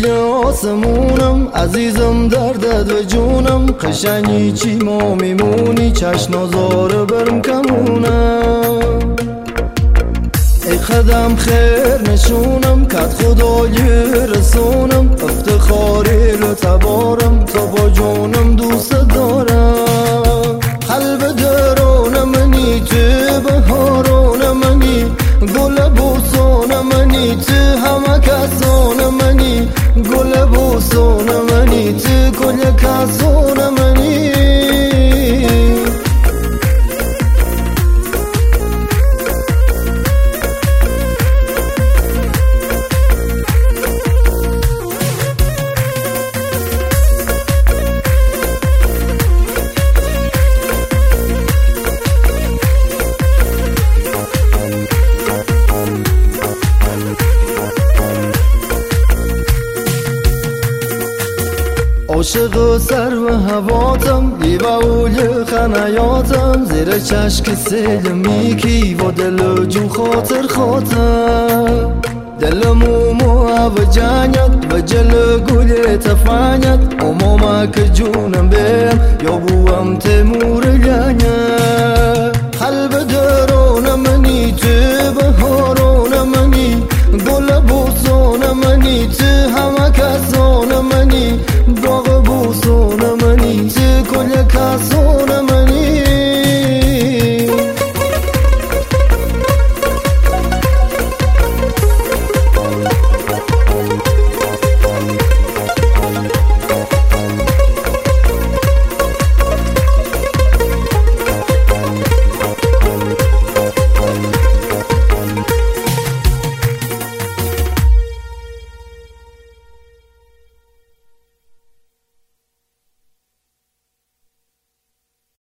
زیر آسمونم عزیزم دردت و جونم قشنگی چی ما میمونی چشم نازاره برم کمونم ای قدم خیر نشونم کت خدای رسونم افتخاری رو تبارم تا با جونم دوست دارم قلب درون منی تو بهارون منی گل بوسون منی تو همه کسان منی گل بوسون منی تو کل کسان منی عاشق سر و هواتم دیوال خنیاتم زیر چشک سیل میکی و دل جو خاطر خاطر دل مومو و جانت و جل گل تفانت اماما که جونم بیم یا بوام تمور جانت قلب درون منی تو بهار